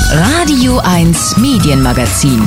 Radio 1 Medienmagazin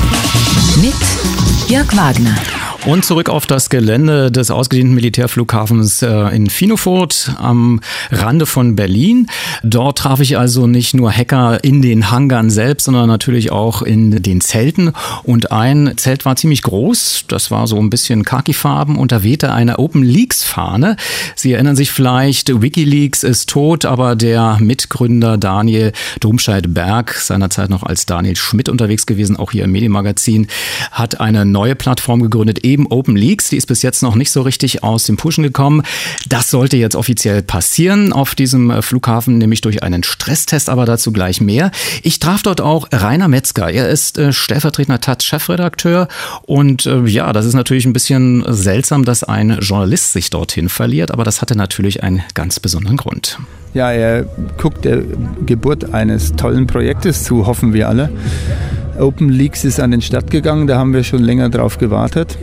mit Jörg Wagner. Und zurück auf das Gelände des ausgedehnten Militärflughafens in Finofurt am Rande von Berlin. Dort traf ich also nicht nur Hacker in den Hangaren selbst, sondern natürlich auch in den Zelten. Und ein Zelt war ziemlich groß, das war so ein bisschen khakifarben und da wehte eine OpenLeaks-Fahne. Sie erinnern sich vielleicht, WikiLeaks ist tot, aber der Mitgründer Daniel Domscheit-Berg, seinerzeit noch als Daniel Schmidt unterwegs gewesen, auch hier im Medienmagazin, hat eine neue Plattform gegründet, eben OpenLeaks, die ist bis jetzt noch nicht so richtig aus dem Pushen gekommen. Das sollte jetzt offiziell passieren auf diesem Flughafen, nämlich durch einen Stresstest, aber dazu gleich mehr. Ich traf dort auch Rainer Metzger. Er ist stellvertretender Taz-Chefredakteur und ja, das ist natürlich ein bisschen seltsam, dass ein Journalist sich dorthin verliert, aber das hatte natürlich einen ganz besonderen Grund. Ja, er guckt der Geburt eines tollen Projektes zu, hoffen wir alle. OpenLeaks ist an den Start gegangen, da haben wir schon länger drauf gewartet.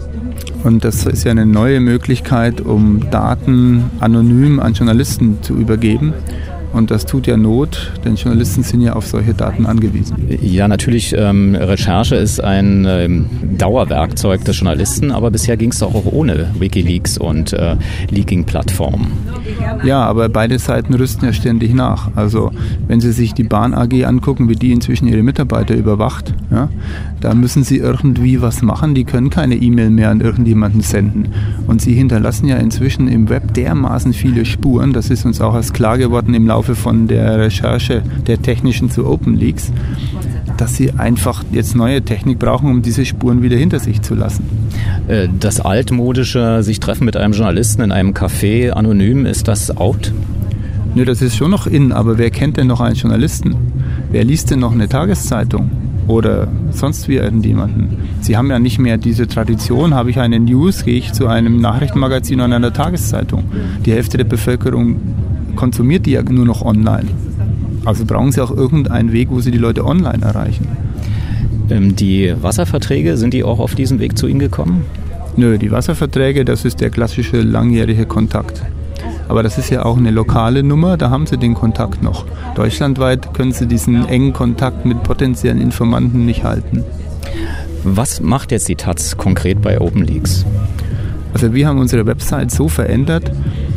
Und das ist ja eine neue Möglichkeit, um Daten anonym an Journalisten zu übergeben. Und das tut ja Not, denn Journalisten sind ja auf solche Daten angewiesen. Ja, natürlich, Recherche ist ein Dauerwerkzeug des Journalisten, aber bisher ging es doch auch ohne WikiLeaks und Leaking-Plattformen. Ja, aber beide Seiten rüsten ja ständig nach. Also wenn Sie sich die Bahn AG angucken, wie die inzwischen ihre Mitarbeiter überwacht, ja, da müssen sie irgendwie was machen. Die können keine E-Mail mehr an irgendjemanden senden. Und sie hinterlassen ja inzwischen im Web dermaßen viele Spuren, das ist uns auch erst klar geworden im Laufe von der Recherche der Technischen zu OpenLeaks, dass sie einfach jetzt neue Technik brauchen, um diese Spuren wieder hinter sich zu lassen. Das altmodische sich treffen mit einem Journalisten in einem Café anonym, ist das out? Nö, das ist schon noch in, aber wer kennt denn noch einen Journalisten? Wer liest denn noch eine Tageszeitung? Oder sonst wie irgendjemanden. Sie haben ja nicht mehr diese Tradition, habe ich eine News, gehe ich zu einem Nachrichtenmagazin oder einer Tageszeitung. Die Hälfte der Bevölkerung konsumiert die ja nur noch online. Also brauchen Sie auch irgendeinen Weg, wo Sie die Leute online erreichen. Die Wasserverträge, sind die auch auf diesem Weg zu Ihnen gekommen? Nö, die Wasserverträge, das ist der klassische langjährige Kontakt. Aber das ist ja auch eine lokale Nummer, da haben Sie den Kontakt noch. Deutschlandweit können Sie diesen engen Kontakt mit potenziellen Informanten nicht halten. Was macht jetzt die Taz konkret bei OpenLeaks? Also wir haben unsere Website so verändert,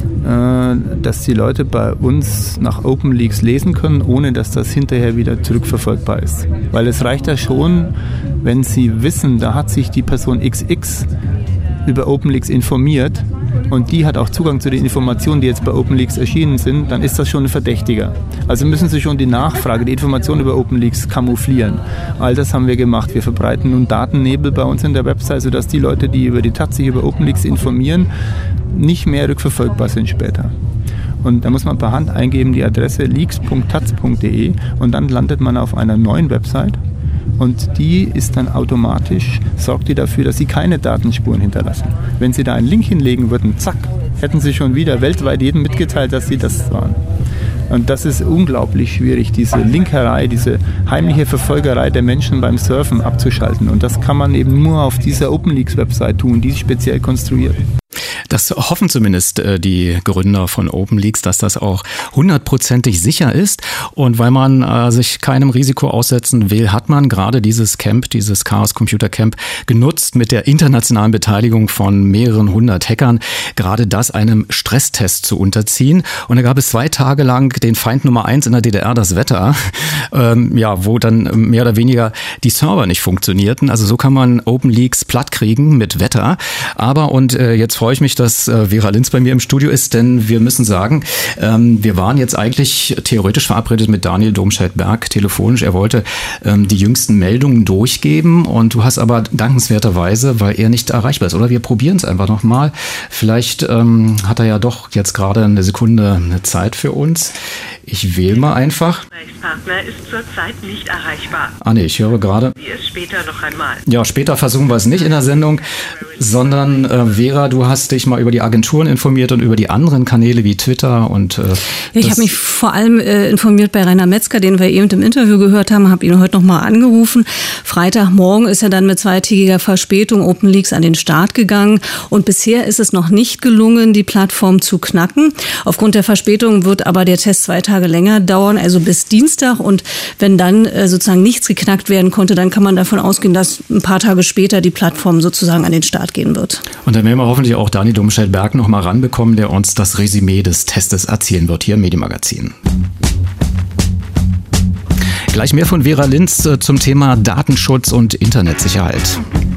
dass die Leute bei uns nach OpenLeaks lesen können, ohne dass das hinterher wieder zurückverfolgbar ist. Weil es reicht ja schon, wenn Sie wissen, da hat sich die Person XX über OpenLeaks informiert und die hat auch Zugang zu den Informationen, die jetzt bei OpenLeaks erschienen sind, dann ist das schon ein Verdächtiger. Also müssen Sie schon die Nachfrage, die Informationen über OpenLeaks camouflieren. All das haben wir gemacht. Wir verbreiten nun Datennebel bei uns in der Website, sodass die Leute, die über die Taz sich über OpenLeaks informieren, nicht mehr rückverfolgbar sind später. Und da muss man per Hand eingeben die Adresse leaks.taz.de und dann landet man auf einer neuen Website. Und die ist dann automatisch, sorgt die dafür, dass Sie keine Datenspuren hinterlassen. Wenn Sie da einen Link hinlegen würden, zack, hätten Sie schon wieder weltweit jedem mitgeteilt, dass Sie das waren. Und das ist unglaublich schwierig, diese Linkerei, diese heimliche Verfolgerei der Menschen beim Surfen abzuschalten. Und das kann man eben nur auf dieser OpenLeaks-Website tun, die ist speziell konstruiert. Das hoffen zumindest die Gründer von OpenLeaks, dass das auch 100%ig sicher ist. Und weil man sich keinem Risiko aussetzen will, hat man gerade dieses Camp, dieses Chaos Computer Camp genutzt mit der internationalen Beteiligung von mehreren hundert Hackern, gerade das einem Stresstest zu unterziehen. Und da gab es 2 Tage lang den Feind Nummer 1 in der DDR, das Wetter, wo dann mehr oder weniger die Server nicht funktionierten. Also so kann man OpenLeaks platt kriegen mit Wetter. Aber, und jetzt freue ich mich, dass Vera Linz bei mir im Studio ist, denn wir müssen sagen, wir waren jetzt eigentlich theoretisch verabredet mit Daniel Domscheit-Berg telefonisch. Er wollte die jüngsten Meldungen durchgeben und du hast aber dankenswerterweise, weil er nicht erreichbar ist, oder? Wir probieren es einfach nochmal. Vielleicht hat er ja doch jetzt gerade eine Sekunde eine Zeit für uns. Ich wähle mal einfach. Gesprächspartner ist zurzeit nicht erreichbar. Nee, ich höre gerade. Wie es später noch einmal. Ja, später versuchen wir es nicht in der Sendung, sondern Vera, du hast dich mal über die Agenturen informiert und über die anderen Kanäle wie Twitter und ich habe mich vor allem informiert bei Rainer Metzger, den wir eben im Interview gehört haben, habe ihn heute nochmal angerufen. Freitagmorgen ist er dann mit 2-tägiger Verspätung OpenLeaks an den Start gegangen und bisher ist es noch nicht gelungen, die Plattform zu knacken. Aufgrund der Verspätung wird aber der Test 2 Tage länger dauern, also bis Dienstag, und wenn dann sozusagen nichts geknackt werden konnte, dann kann man davon ausgehen, dass ein paar Tage später die Plattform sozusagen an den Start gehen wird. Und dann werden wir hoffentlich auch Dani Domscheit-Berg noch mal ranbekommen, der uns das Resümee des Testes erzählen wird hier im Medienmagazin. Gleich mehr von Vera Linz zum Thema Datenschutz und Internetsicherheit.